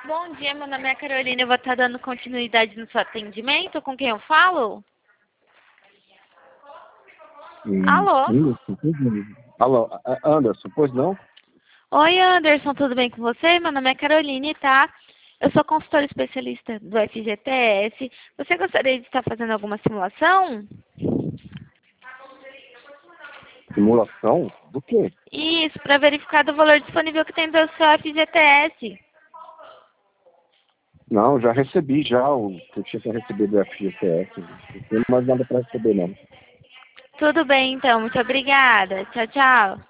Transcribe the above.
Bom dia, meu nome é Carolina. Eu vou estar dando continuidade no seu atendimento. Com quem eu falo? Alô? Alô, Anderson, pois não? Oi, Anderson, tudo bem com você? Meu nome é Caroline, tá? Eu sou consultora especialista do FGTS. Você gostaria de estar fazendo alguma simulação? Simulação? Do quê? Isso, para verificar do valor disponível que tem do seu FGTS. Não, já recebi já o que eu tinha que receber do FGTS. Não tenho mais nada para receber, não. Tudo bem, então. Muito obrigada. Tchau, tchau.